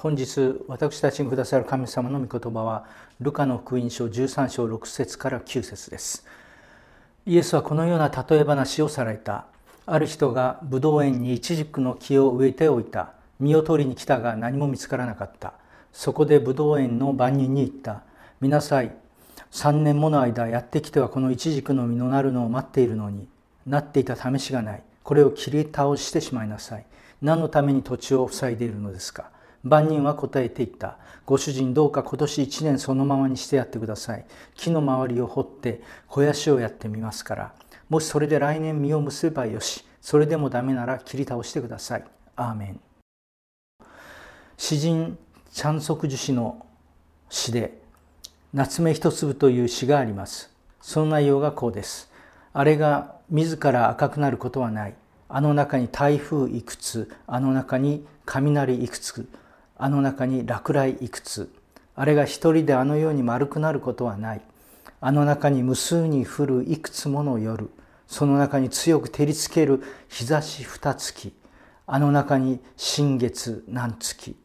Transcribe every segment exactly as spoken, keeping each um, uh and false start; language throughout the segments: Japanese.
本日私たちにくださる神様の御言葉はルカの福音書じゅうさん章ろく節からきゅう節です。イエスはこのような例え話をされた。ある人がブドウ園にイチジクの木を植えておいた。実を取りに来たが何も見つからなかった。そこでブドウ園の番人に言った。見なさい、三年もの間やってきてはこのイチジクの実のなるのを待っているのになっていた試しがない。これを切り倒してしまいなさい。何のために土地を塞いでいるのですか。番人は答えていった。ご主人、どうか今年一年そのままにしてやってください。木の周りを掘って肥やしをやってみますから。もしそれで来年実を結べばよし。それでもダメなら切り倒してください。アーメン。詩人チャンソクジュ氏の詩で夏目一粒という詩があります。その内容がこうです。あれが自ら赤くなることはない。あの中に台風いくつ、あの中に雷いくつ、あの中に落雷いくつ。あれが一人であのように丸くなることはない。あの中に無数に降るいくつもの夜。その中に強く照りつける日差し二月。あの中に新月何月。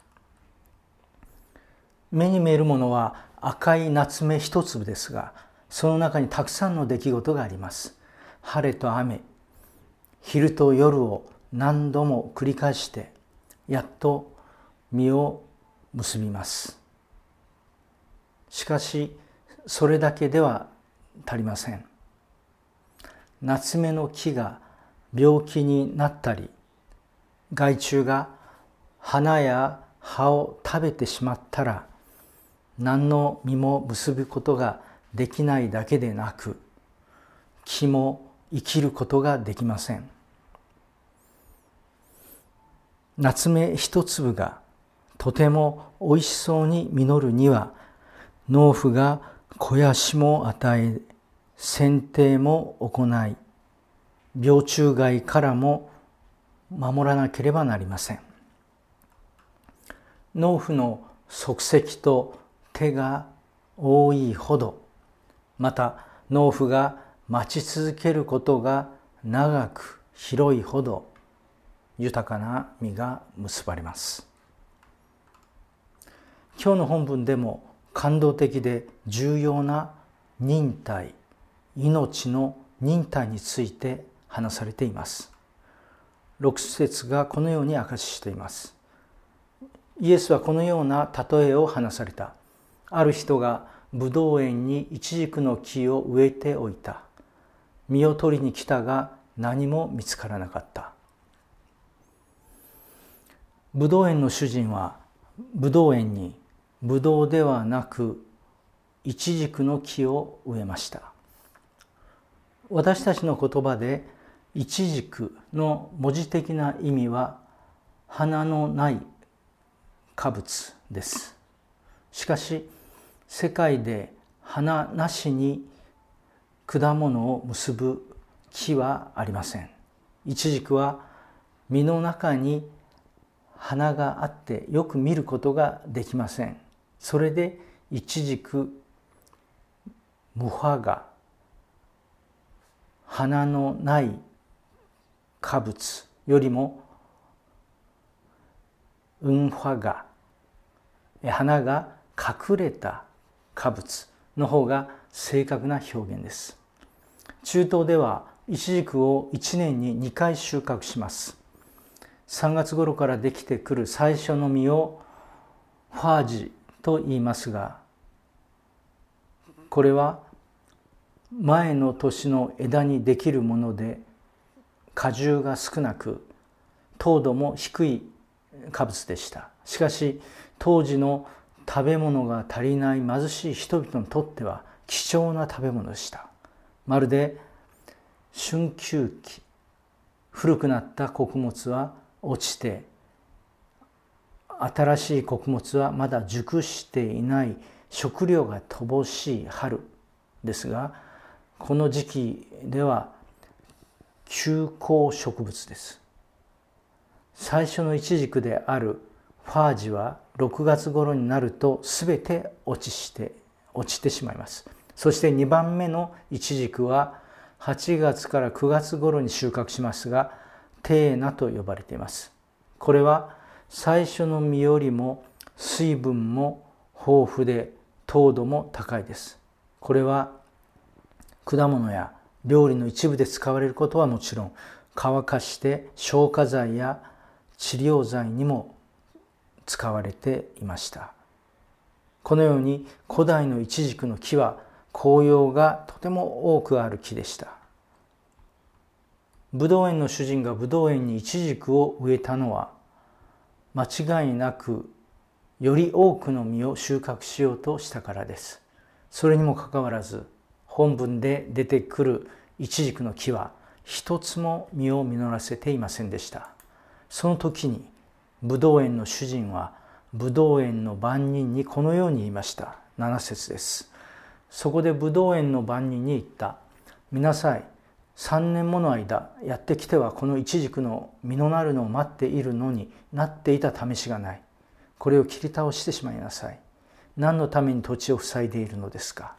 目に見えるものは赤い夏目一粒ですが、その中にたくさんの出来事があります。晴れと雨、昼と夜を何度も繰り返して、やっと実を結びます。しかし、それだけでは足りません。夏目の木が病気になったり、害虫が花や葉を食べてしまったら、何の実も結ぶことができないだけでなく、木も生きることができません。夏目一粒がとてもおいしそうに実るには、農夫が肥やしも与え、剪定も行い、病虫害からも守らなければなりません。農夫の足跡と手が多いほど、また農夫が待ち続けることが長く広いほど豊かな実が結ばれます。今日の本文でも感動的で重要な忍耐、命の忍耐について話されています。ろく節がこのように証ししています。イエスはこのような例えを話された。ある人がブドウ園にイチジクの木を植えておいた。実を取りに来たが何も見つからなかった。ブドウ園の主人はブドウ園にブドウではなくイチジクの木を植えました。私たちの言葉でイチジクの文字的な意味は花のない果物です。しかし世界で花なしに果物を結ぶ木はありません。イチジクは実の中に花があってよく見ることができません。それでイチジク無花が花のない果物よりも雲花が花が隠れた果物の方が正確な表現です。中東ではイチジクをいちねんににかい収穫します。さんがつ頃からできてくる最初の実をファージと言いますが、これは前の年の枝にできるもので果汁が少なく糖度も低い果物でした。しかし当時の食べ物が足りない貧しい人々にとっては貴重な食べ物でした。まるで春秋期、古くなった穀物は落ちて、新しい穀物はまだ熟していない食料が乏しい春ですが、この時期では休耕植物です。最初のイチジクであるファージはろくがつ頃になるとすべて落ちして落ちてしまいます。そしてにばんめのイチジクははちがつからくがつ頃に収穫しますが、テーナと呼ばれています。これは最初の実よりも水分も豊富で糖度も高いです。これは果物や料理の一部で使われることはもちろん、乾かして消化剤や治療剤にも使われていました。このように古代のイチジクの木は紅葉がとても多くある木でした。ブドウ園の主人がブドウ園にイチジクを植えたのは、間違いなくより多くの実を収穫しようとしたからです。それにもかかわらず、本文で出てくるイチジクの木は一つも実を実らせていませんでした。その時にブドウ園の主人はブドウ園の番人にこのように言いました。なな節です。そこでブドウ園の番人に言った。見なさい。三年もの間やってきてはこのイチジクの実のなるのを待っているのになっていた試しがない。これを切り倒してしまいなさい。何のために土地を塞いでいるのですか。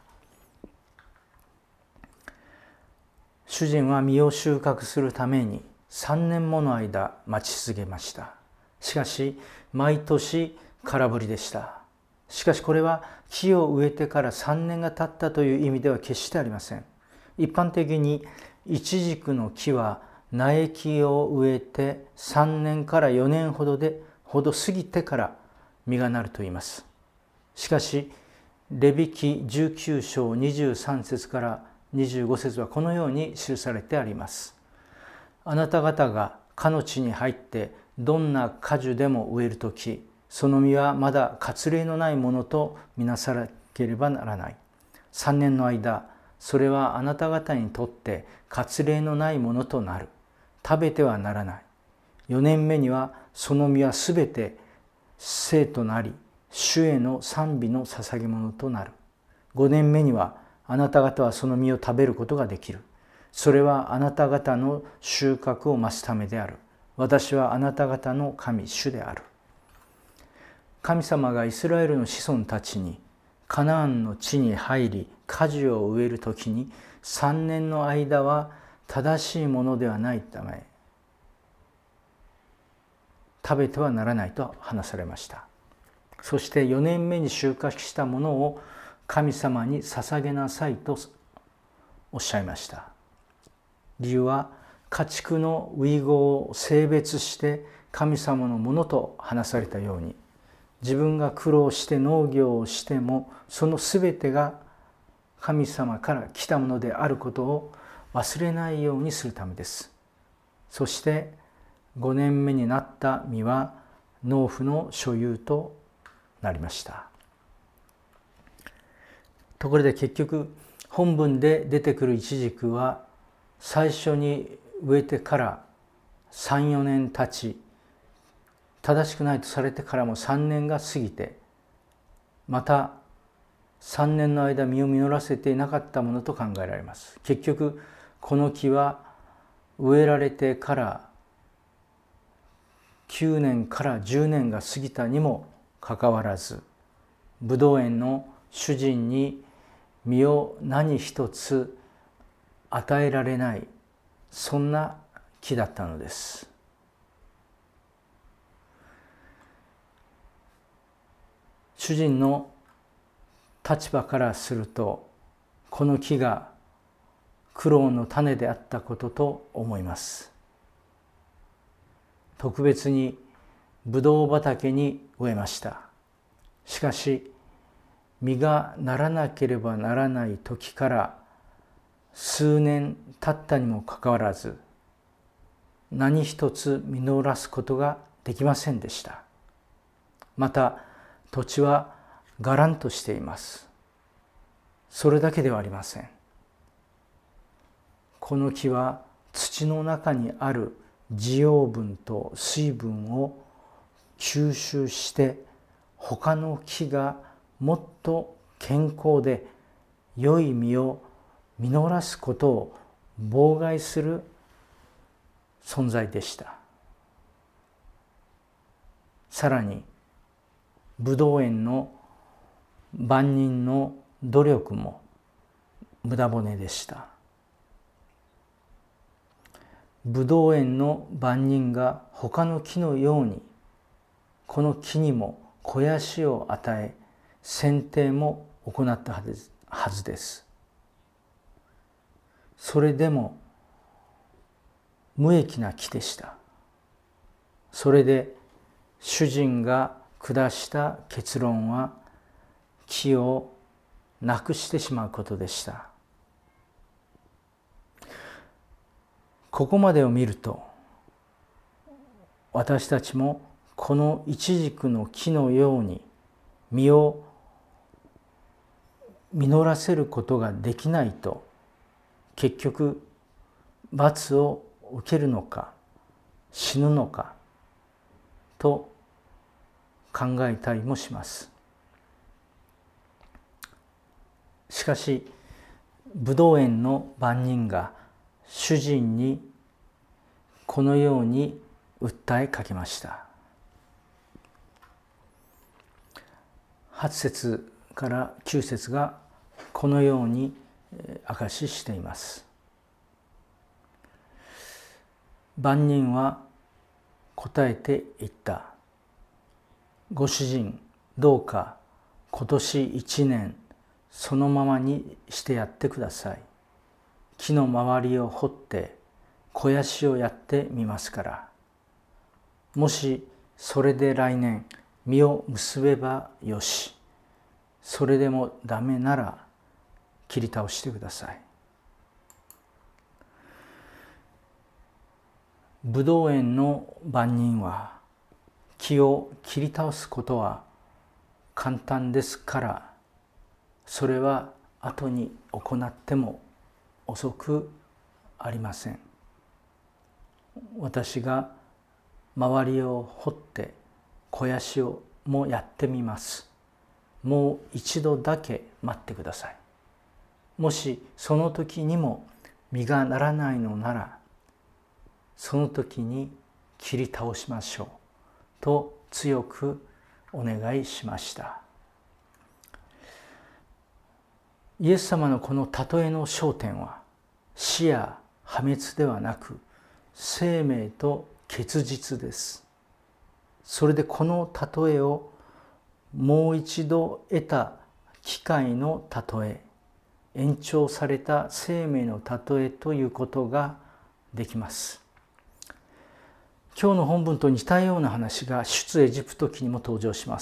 主人は実を収穫するために三年もの間待ち続けました。しかし毎年空振りでした。しかしこれは木を植えてから三年が経ったという意味では決してありません。一般的にイチジクの木は苗木を植えてさんねんからよねんほどでほど過ぎてから実がなると言います。しかしレビ記じゅうきゅう章にじゅうさん節からにじゅうご節はこのように記されてあります。あなた方がかの地に入ってどんな果樹でも植えるとき、その実はまだ割礼のないものとみなさなければならない。三年の間、それはあなた方にとって割礼のないものとなる。食べてはならない。四年目にはその実はすべて聖となり、主への賛美の捧げ物となる。五年目にはあなた方はその実を食べることができる。それはあなた方の収穫を増すためである。私はあなた方の神、主である。神様がイスラエルの子孫たちにカナアンの地に入り果樹を植えるときに三年の間は正しいものではないため食べてはならないと話されました。そしてよねんめに収穫したものを神様に捧げなさいとおっしゃいました。理由は家畜の遺語を性別して神様のものと話されたように、自分が苦労して農業をしてもそのすべてが神様から来たものであることを忘れないようにするためです。そしてごねんめになった実は農夫の所有となりました。ところで結局本文で出てくるイチジクは最初に植えてからさん、よねん経ち、正しくないとされてからもさんねんが過ぎて、またさんねんの間実を実らせていなかったものと考えられます。結局この木は植えられてからきゅうねんからじゅうねんが過ぎたにもかかわらず、ブドウ園の主人に実を何一つ与えられない、そんな木だったのです。主人の立場からすると、この木が苦労の種であったことと思います。特別にブドウ畑に植えました。しかし実がならなければならない時から数年経ったにもかかわらず、何一つ実らすことができませんでした。また土地はがらんとしています。それだけではありません。この木は土の中にある滋養分と水分を吸収して他の木がもっと健康で良い実を実らすことを妨害する存在でした。さらにブドウ園の番人の努力も無駄骨でした。ブドウ園の番人が他の木のようにこの木にも肥やしを与え、剪定も行ったはずです。それでも無益な木でした。それで主人が下した結論は、木をなくしてしまうことでした。ここまでを見ると、私たちもこのイチジクの木のように実を実らせることができないと、結局罰を受けるのか死ぬのかと考えたりもします。しかしブドウ園の番人が主人にこのように訴えかけました。はち節からきゅう節がこのように証ししています。番人は答えて言った。ご主人、どうか今年一年そのままにしてやってください。木の周りを掘って肥やしをやってみますから。もしそれで来年実を結べばよし。それでもダメなら切り倒してください。ブドウ園の番人は、木を切り倒すことは簡単ですから、それは後に行っても遅くありません。私が周りを掘って肥やしをもやってみます。もう一度だけ待ってください。もしその時にも実がならないのなら、その時に切り倒しましょうと強くお願いしました。イエス様のこの例えの焦点は、死や破滅ではなく生命と結実です。それでこの例えをもう一度得た機会の例え、延長された生命の例えということができます。今日の本文と似たような話が出エジプト記にも登場します。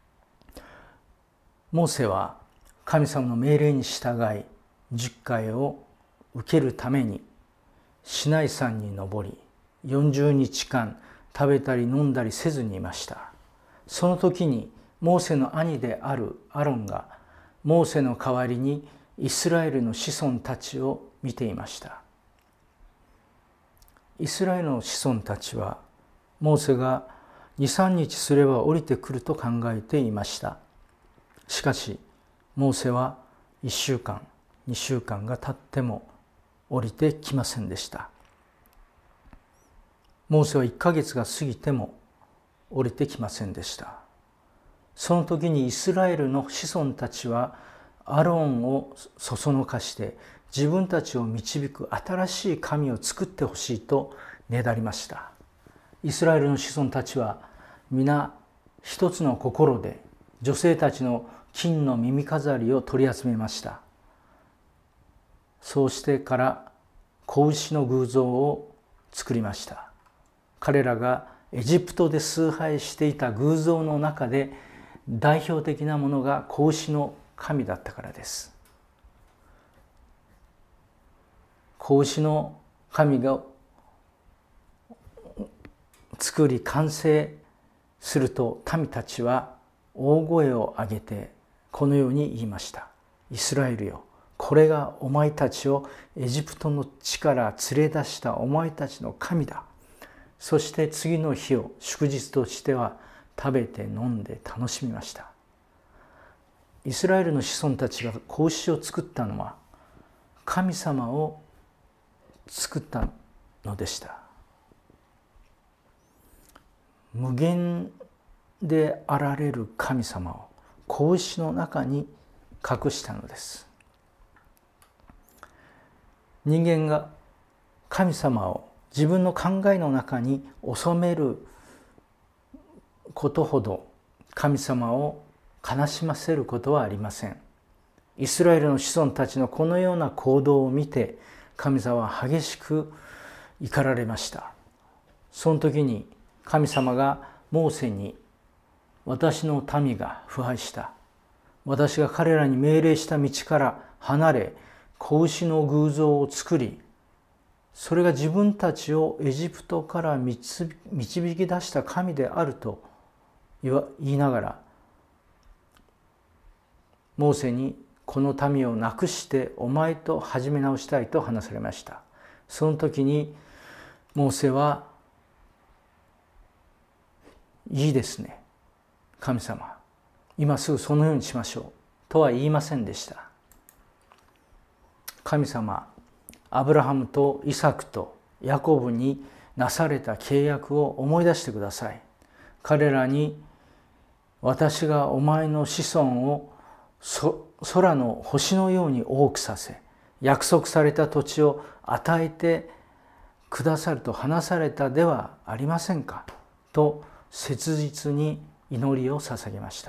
モーセは神様の命令に従い十戒を受けるためにシナイ山に登り、よんじゅうにちかん食べたり飲んだりせずにいました。その時にモーセの兄であるアロンがモーセの代わりにイスラエルの子孫たちを見ていました。イスラエルの子孫たちはモーセがに、さんにちすれば降りてくると考えていました。しかしモーセはいっしゅうかん、にしゅうかんが経っても降りてきませんでした。モーセはいっかげつが過ぎても降りてきませんでした。その時にイスラエルの子孫たちはアロンをそそのかして自分たちを導く新しい神を作ってほしいとねだりました。イスラエルの子孫たちは皆一つの心で女性たちの金の耳飾りを取り集めました。そうしてから子牛の偶像を作りました。彼らがエジプトで崇拝していた偶像の中で代表的なものが子牛の神だったからです。子牛の神が作り完成すると、民たちは大声を上げてこのように言いました。イスラエルよ、これがお前たちをエジプトの地から連れ出したお前たちの神だ。そして次の日を祝日としては食べて飲んで楽しみました。イスラエルの子孫たちが子牛を作ったのは神様を作ったのでした。無限であられる神様を子牛の中に隠したのです。人間が神様を自分の考えの中に収めることほど神様を悲しませることはありません。イスラエルの子孫たちのこのような行動を見て、神様は激しく怒られました。その時に神様がモーセに、私の民が腐敗した。私が彼らに命令した道から離れ、子牛の偶像を作り、それが自分たちをエジプトから導き出した神であると言いながら、モーセにこの民をなくしてお前と始め直したいと話されました。その時にモーセは、いいですね、神様、今すぐそのようにしましょうとは言いませんでした。神様、アブラハムとイサクとヤコブになされた契約を思い出してください。彼らに、私がお前の子孫を空の星のように多くさせ、約束された土地を与えてくださると話されたではありませんかと切実に祈りを捧げました。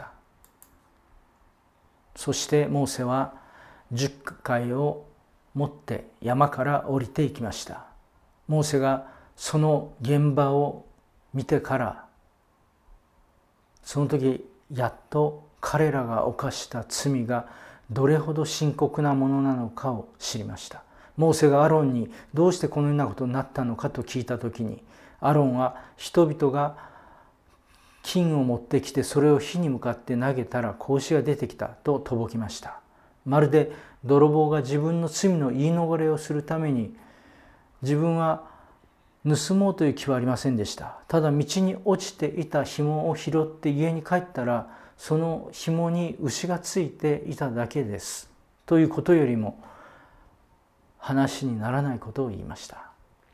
そしてモーセは十戒を持って山から降りていきました。モーセがその現場を見てから、その時やっと彼らが犯した罪がどれほど深刻なものなのかを知りました。モーセがアロンにどうしてこのようなことになったのかと聞いた時に、アロンは人々が金を持ってきてそれを火に向かって投げたら子牛が出てきたととぼきました。まるで泥棒が自分の罪の言い逃れをするために、自分は盗もうという気はありませんでした。ただ道に落ちていた紐を拾って家に帰ったら、その紐に牛がついていただけですということよりも話にならないことを言いました。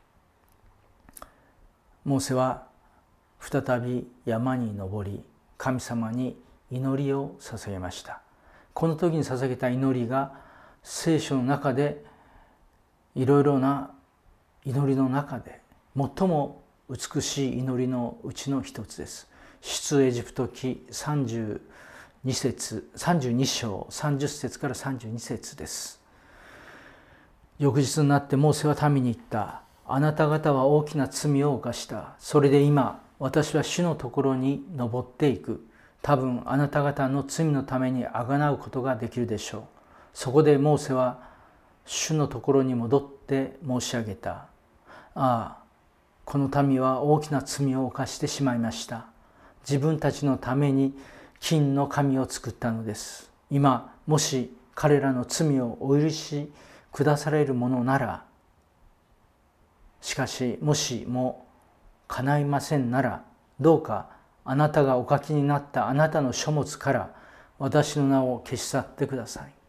モーセは再び山に登り、神様に祈りを捧げました。この時に捧げた祈りが聖書の中で、いろいろな祈りの中で最も美しい祈りのうちの一つです。出エジプト記さんじゅうに節、さんじゅうに章さんじゅっ節からさんじゅうに節です。翌日になってモーセは民に言った。あなた方は大きな罪を犯した。それで今私は主のところに登っていく。多分あなた方の罪のためにあがなうことができるでしょう。そこでモーセは主のところに戻って申し上げた。ああ、この民は大きな罪を犯してしまいました。自分たちのために金の神を作ったのです。今もし彼らの罪をお許しくだされるものなら、しかしもしも叶いませんなら、どうかあなたがお書きになったあなたの書物から私の名を消し去ってください。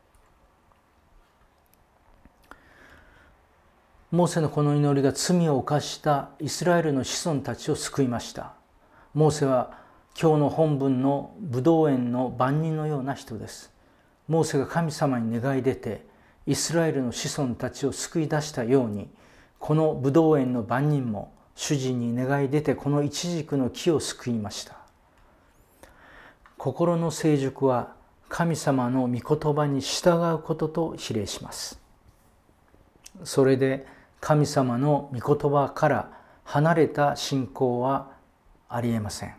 モーセのこの祈りが罪を犯したイスラエルの子孫たちを救いました。モーセは今日の本文のブドウ園の番人のような人です。モーセが神様に願い出てイスラエルの子孫たちを救い出したように、このブドウ園の番人も主人に願い出てこのイチジクの木を救いました。心の成熟は神様の御言葉に従うことと比例します。それで神様の御言葉から離れた信仰はありえません。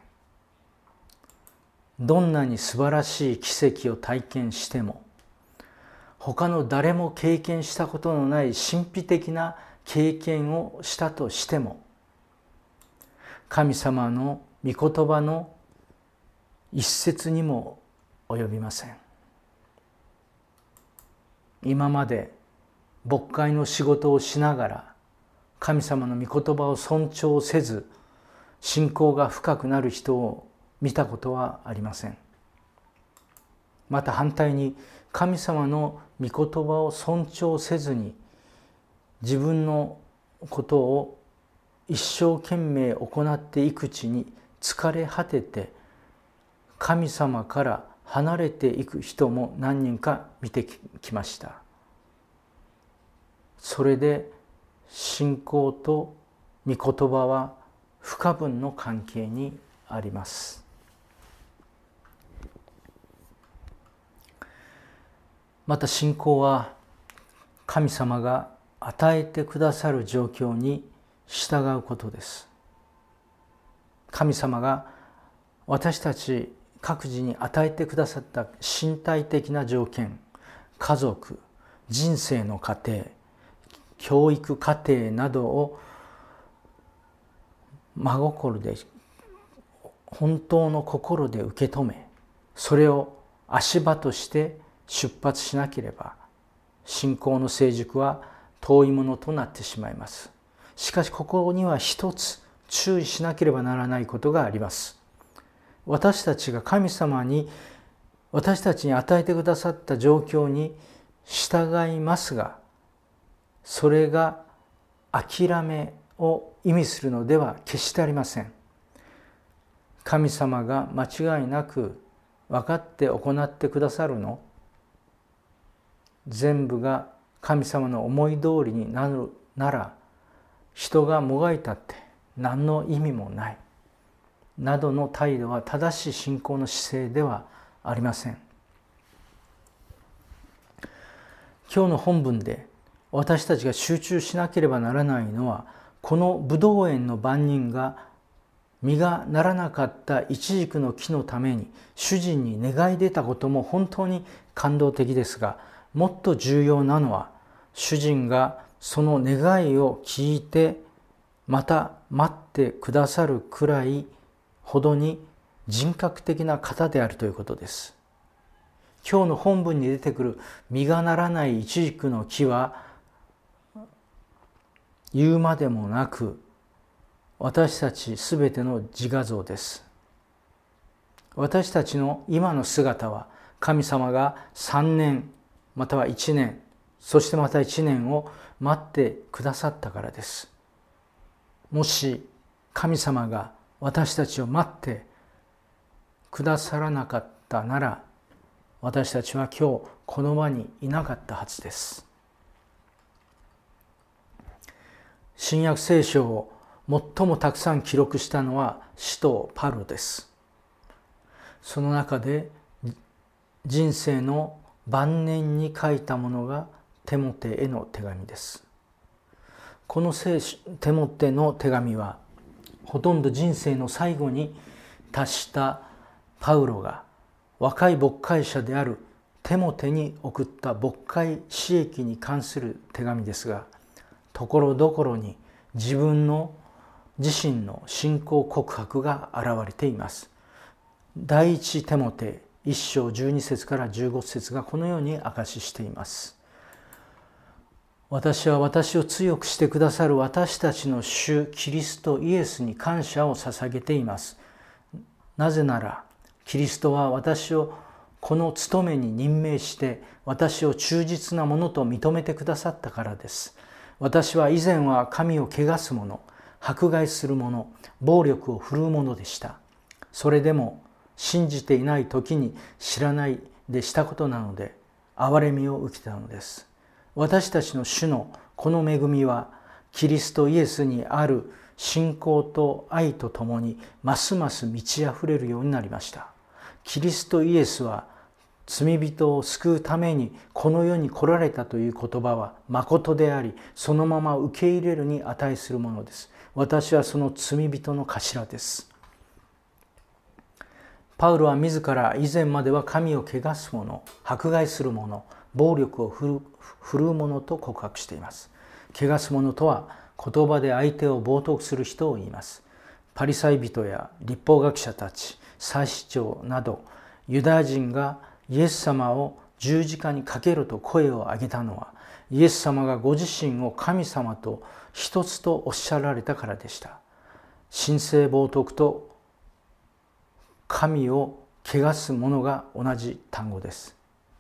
どんなに素晴らしい奇跡を体験しても、他の誰も経験したことのない神秘的な経験をしたとしても、神様の御言葉の一節にも及びません。今まで牧会の仕事をしながら神様の御言葉を尊重せず、信仰が深くなる人を見たことはありません。また反対に神様の御言葉を尊重せずに自分のことを一生懸命行っていくうちに疲れ果てて神様から離れていく人も何人か見てきました。それで信仰と御言葉は不可分の関係にあります。 また信仰は神様が与えてくださる状況に従うことです。神様が私たち各自に与えてくださった身体的な条件、家族、人生の過程、教育過程などを真心で、本当の心で受け止め、それを足場として出発しなければ、信仰の成熟は遠いものとなってしまいます。しかしここには一つ注意しなければならないことがあります。私たちが神様に、私たちに与えてくださった状況に従いますが、それが諦めを意味するのでは決してありません。神様が間違いなく分かって行ってくださるの、全部が神様の思い通りになるなら、人がもがいたって何の意味もないなどの態度は正しい信仰の姿勢ではありません。今日の本文で私たちが集中しなければならないのは、このブドウ園の番人が実がならなかったイチジクの木のために主人に願い出たことも本当に感動的ですが、もっと重要なのは、主人がその願いを聞いてまた待ってくださるくらいほどに人格的な方であるということです。今日の本文に出てくる実がならないイチジクの木は、言うまでもなく私たちすべての自画像です。私たちの今の姿は、神様がさんねんまたはいちねん、そしてまたいちねんを待ってくださったからです。もし神様が私たちを待ってくださらなかったなら、私たちは今日この場にいなかったはずです。新約聖書を最もたくさん記録したのは使徒パウロです。その中で人生の晩年に書いたものがテモテへの手紙です。この聖書テモテの手紙は、ほとんど人生の最後に達したパウロが若い牧会者であるテモテに送った牧会私益に関する手紙ですが、ところどころに自分の自身の信仰告白が現れています。第一テモテ一章じゅうに節からじゅうご節がこのように証ししています。私は私を強くしてくださる私たちの主キリストイエスに感謝を捧げています。なぜならキリストは私をこの務めに任命して私を忠実なものと認めてくださったからです。私は以前は神を汚す者、迫害する者、暴力を振るう者でした。それでも信じていない時に知らないでしたことなので憐れみを受けたのです。私たちの主のこの恵みはキリストイエスにある信仰と愛とともにますます満ち溢れるようになりました。キリストイエスは罪人を救うためにこの世に来られたという言葉は誠であり、そのまま受け入れるに値するものです。私はその罪人の頭です。パウロは自ら以前までは神を汚す者、迫害する者、暴力を振るう者と告白しています。汚す者とは言葉で相手を冒涜する人を言います。パリサイ人や律法学者たち、祭司長などユダヤ人がイエス様を十字架にかけると声を上げたのは、イエス様がご自身を神様と一つとおっしゃられたからでした。神聖冒涜と神を汚すものが同じ単語です。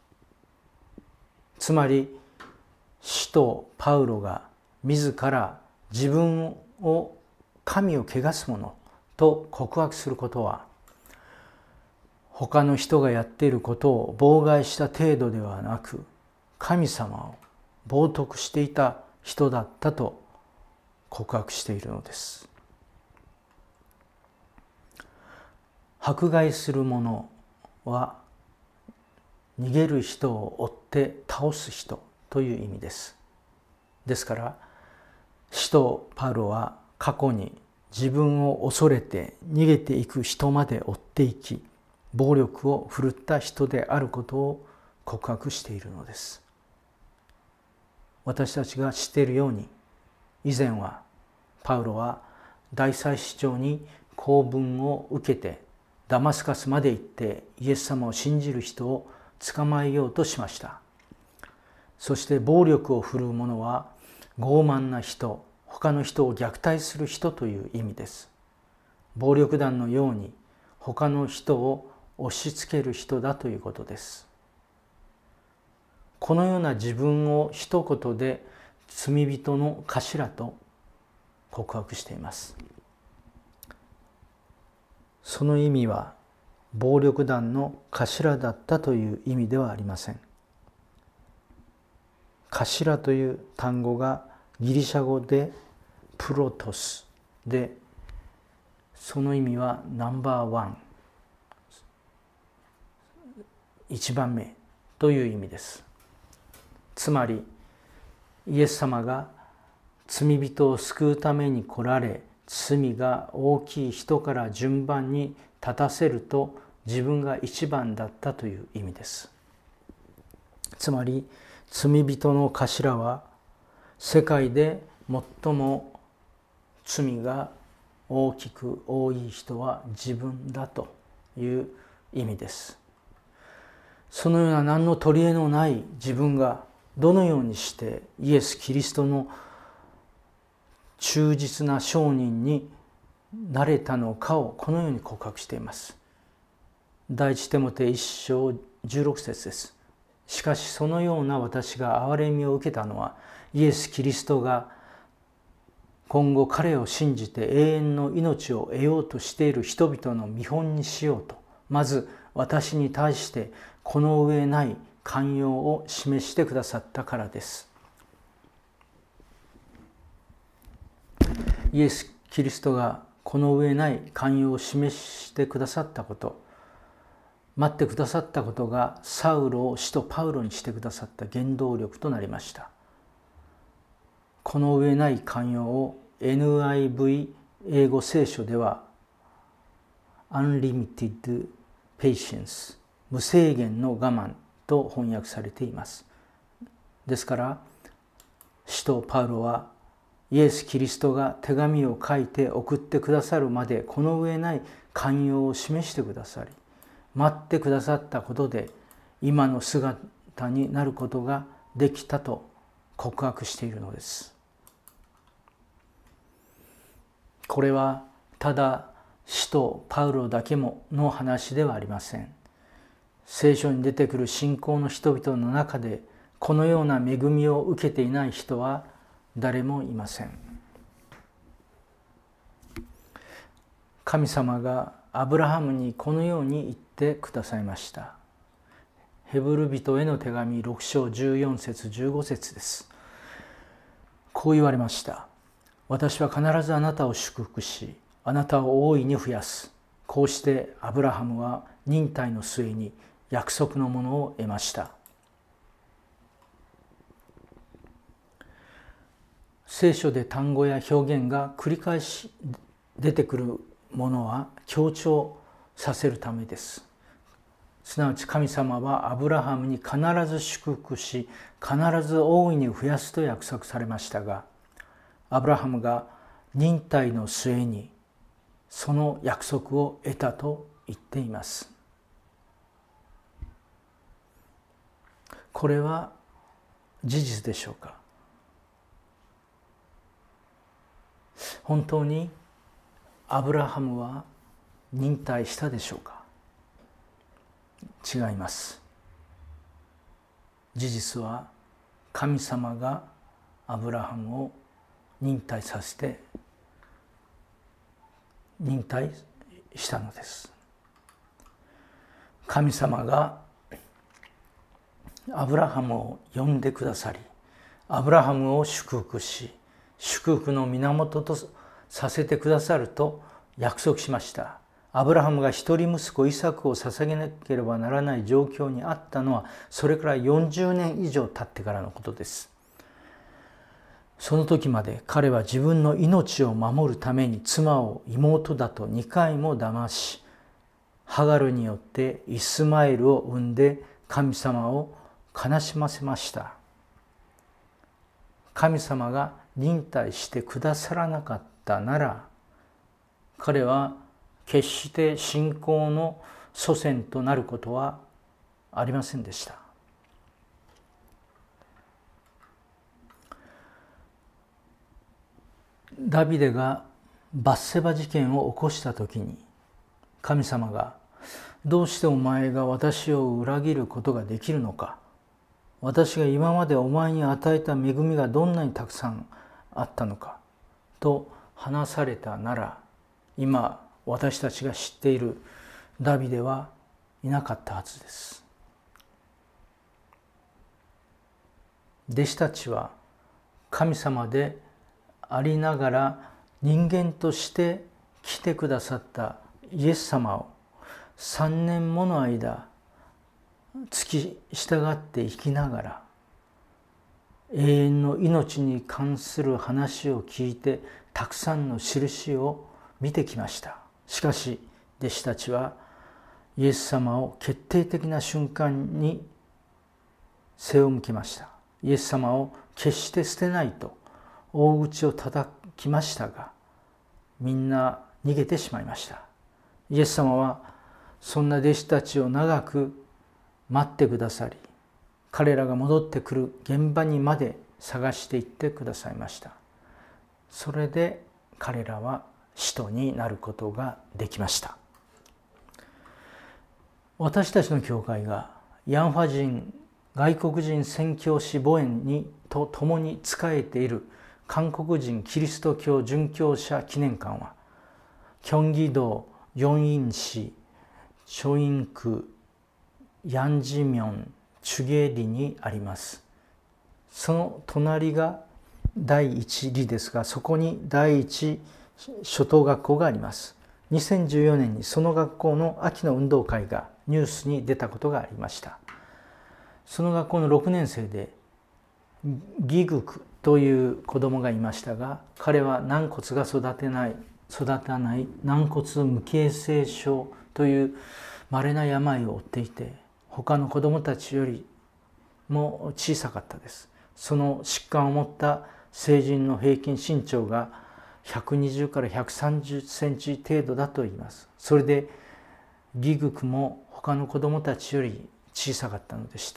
つまり使徒パウロが自ら自分を神を汚すものと告白することは、他の人がやっていることを妨害した程度ではなく、神様を冒涜していた人だったと告白しているのです。迫害する者は逃げる人を追って倒す人という意味です。ですから使徒パウロは過去に自分を恐れて逃げていく人まで追っていき、暴力を振るった人であることを告白しているのです。私たちが知っているように、以前はパウロは大祭司長に公文を受けてダマスカスまで行ってイエス様を信じる人を捕まえようとしました。そして暴力を振るう者は傲慢な人、他の人を虐待する人という意味です。暴力団のように他の人を押し付ける人だということです。このような自分を一言で罪人の頭と告白しています。その意味は暴力団の頭だったという意味ではありません。頭という単語がギリシャ語でプロトスで、その意味はナンバーワン、一番目という意味です。つまりイエス様が罪人を救うために来られ、罪が大きい人から順番に立たせると自分が一番だったという意味です。つまり罪人の頭は世界で最も罪が大きく多い人は自分だという意味です。そのような何の取り柄のない自分がどのようにしてイエス・キリストの忠実な証人になれたのかをこのように告白しています。第一テモテ一章十六節です。しかしそのような私が憐れみを受けたのは、イエス・キリストが今後彼を信じて永遠の命を得ようとしている人々の見本にしようと、まず私に対してこの上ない寛容を示してくださったからです。イエス・キリストがこの上ない寛容を示してくださったこと、待ってくださったことがサウロを使徒パウロにしてくださった原動力となりました。この上ない寛容を エヌアイブイ 英語聖書では Unlimited Patience、 無制限の我慢と翻訳されています。ですから使徒パウロはイエス・キリストが手紙を書いて送ってくださるまでこの上ない寛容を示してくださり、待ってくださったことで今の姿になることができたと告白しているのです。これはただ使徒パウロだけもの話ではありません。聖書に出てくる信仰の人々の中でこのような恵みを受けていない人は誰もいません。神様がアブラハムにこのように言ってくださいました。ヘブル人への手紙ろく章じゅうよん節じゅうご節です。こう言われました。私は必ずあなたを祝福し、あなたを大いに増やす。こうしてアブラハムは忍耐の末に約束のものを得ました。聖書で単語や表現が繰り返し出てくるものは強調させるためです。すなわち神様はアブラハムに必ず祝福し、必ず大いに増やすと約束されましたが、アブラハムが忍耐の末にその約束を得たと言っています。これは事実でしょうか。本当にアブラハムは忍耐したでしょうか。違います。事実は神様がアブラハムを忍耐させて忍耐したのです。神様がアブラハムを呼んでくださり、アブラハムを祝福し、祝福の源とさせてくださると約束しました。 アブラハムが一人息子イサクを捧げなければならない状況にあったのは、それからよんじゅうねん以上経ってからのことです。その時まで彼は自分の命を守るために妻を妹だとにかいも騙し、ハガルによってイスマエルを産んで神様を悲しませました。神様が忍耐してくださらなかったなら、彼は決して信仰の祖先となることはありませんでした。ダビデがバッセバ事件を起こした時に、神様がどうしてお前が私を裏切ることができるのか、私が今までお前に与えた恵みがどんなにたくさんあったのかと話されたなら、今私たちが知っているダビデはいなかったはずです。弟子たちは神様でありながら人間として来てくださったイエス様をさんねんもの間付き従って生きながら、永遠の命に関する話を聞いてたくさんの印を見てきました。しかし弟子たちはイエス様を決定的な瞬間に背を向けました。イエス様を決して捨てないと大口を叩きましたが、みんな逃げてしまいました。イエス様はそんな弟子たちを長く待ってくださり、彼らが戻ってくる現場にまで探していってくださいました。それで彼らは使徒になることができました。私たちの教会がヤンファ人、外国人宣教師母園にと共に仕えている韓国人キリスト教殉教者記念館は、キョンギ道ヨンイン市チョイン区ヤンジミョンチュゲリにあります。その隣が第一里ですが、そこに第一初等学校があります。にせんじゅうよねんにその学校の秋の運動会がニュースに出たことがありました。その学校のろくねん生でギグクという子供がいましたが、彼は軟骨が育てない育たない軟骨無形成症という稀な病を負っていて、他の子供たちよりも小さかったです。その疾患を持った成人の平均身長がひゃくにじゅうからひゃくさんじゅっセンチ程度だといいます。それでギグクも他の子供たちより小さかったのでした。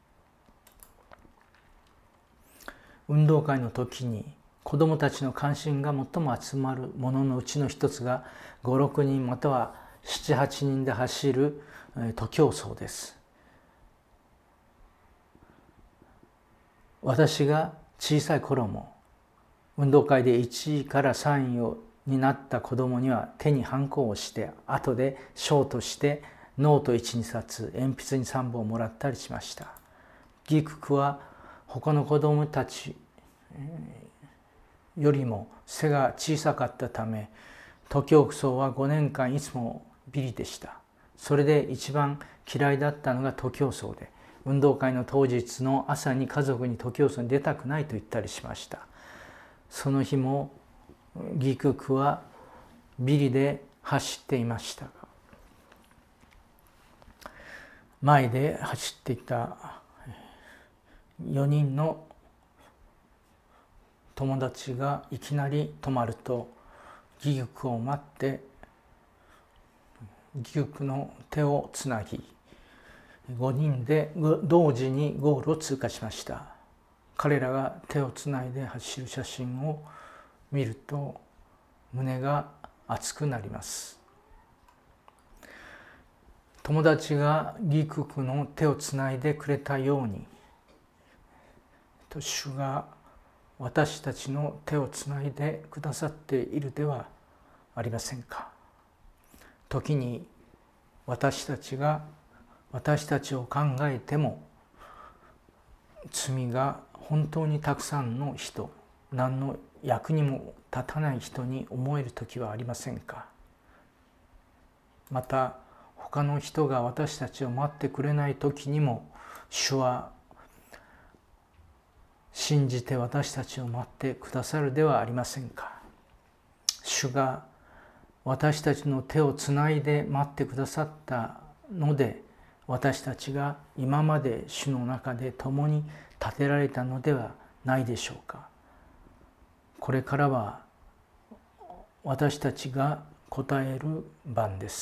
運動会の時に子どもたちの関心が最も集まるもののうちの一つがご、ろくにんまたはなな、はちにんで走る徒競走です。私が小さい頃も運動会でいちいからさんいになった子どもには手にハンコをして後で賞としてノートいち、にさつ鉛筆にさんぼんもらったりしました。ギククは他の子どもたちよりも背が小さかったため、徒競走はごねんかんいつもビリでした。それで一番嫌いだったのが徒競走で、運動会の当日の朝に家族に徒競走に出たくないと言ったりしました。その日もギククはビリで走っていましたが、前で走っていたよにんの友達がいきなり止まると、ギククを待ってギククの手をつなぎ、ごにんで同時にゴールを通過しました。彼らが手をつないで走る写真を見ると胸が熱くなります。友達がギククの手をつないでくれたように、主が私たちの手をつないでくださっているではありませんか。時に私たちが私たちを考えても罪が本当にたくさんの人、何の役にも立たない人に思える時はありませんか。 また他の人が私たちを待ってくれない時にも、主は信じて私たちを待ってくださるではありませんか。主が私たちの手をつないで待ってくださったので、私たちが今まで主の中で共に立てられたのではないでしょうか。これからは私たちが答える番です。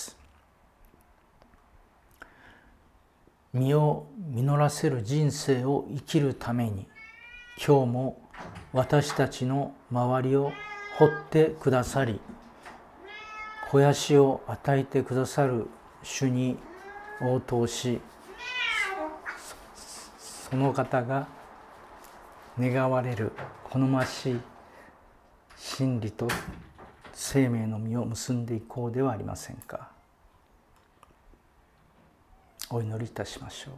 実を実らせる人生を生きるために、今日も私たちの周りを掘ってくださり、肥やしを与えてくださる主に応答し、その方が願われる好ましい真理と生命の実を結んでいこうではありませんか。お祈りいたしましょう。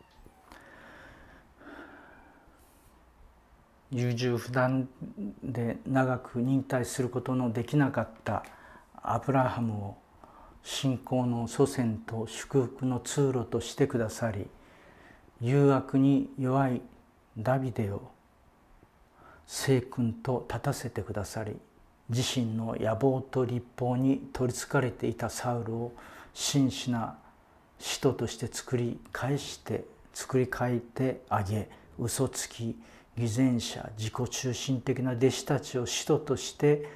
優柔不断で長く忍耐することのできなかったアブラハムを信仰の祖先と祝福の通路としてくださり、誘惑に弱いダビデを聖君と立たせてくださり、自身の野望と立法に取りつかれていたサウルを真摯な使徒として作り返して作り変えてあげ、嘘つき、偽善者、自己中心的な弟子たちを使徒として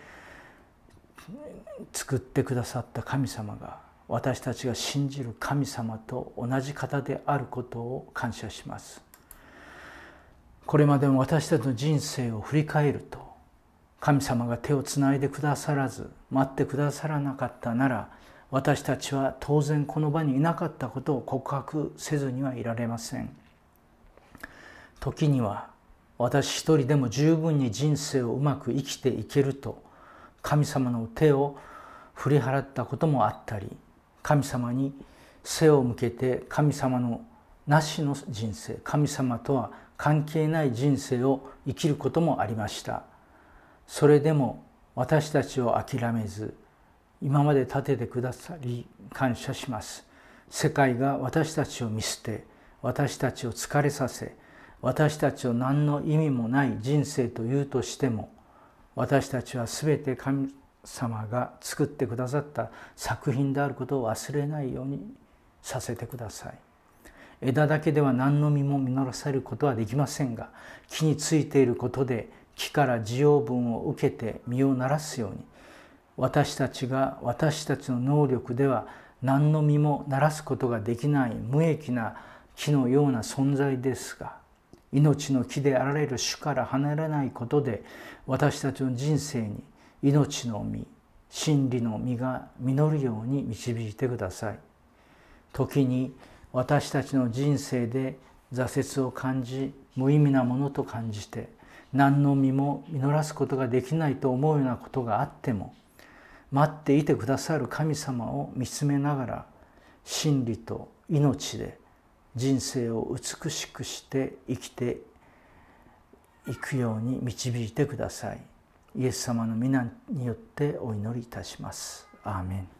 作ってくださった神様が、私たちが信じる神様と同じ方であることを感謝します。これまでも私たちの人生を振り返ると、神様が手をつないでくださらず待ってくださらなかったなら、私たちは当然この場にいなかったことを告白せずにはいられません。時には私一人でも十分に人生をうまく生きていけると神様の手を振り払ったこともあったり、神様に背を向けて神様のなしの人生、神様とは関係ない人生を生きることもありました。それでも私たちを諦めず、今まで立ててくださり感謝します。世界が私たちを見捨て、私たちを疲れさせ、私たちを何の意味もない人生というとしても、私たちはすべて神様が作ってくださった作品であることを忘れないようにさせてください。枝だけでは何の実も実らせることはできませんが、木についていることで木から滋養分を受けて実をならすように、私たちが私たちの能力では何の実もならすことができない無益な木のような存在ですが、命の木であられる主から離れないことで、私たちの人生に命の実、真理の実が実るように導いてください。時に私たちの人生で挫折を感じ、無意味なものと感じて、何の実も実らすことができないと思うようなことがあっても、待っていてくださる神様を見つめながら、真理と命で人生を美しくして生きていくように導いてください。イエス様の皆によってお祈りいたします。アーメン。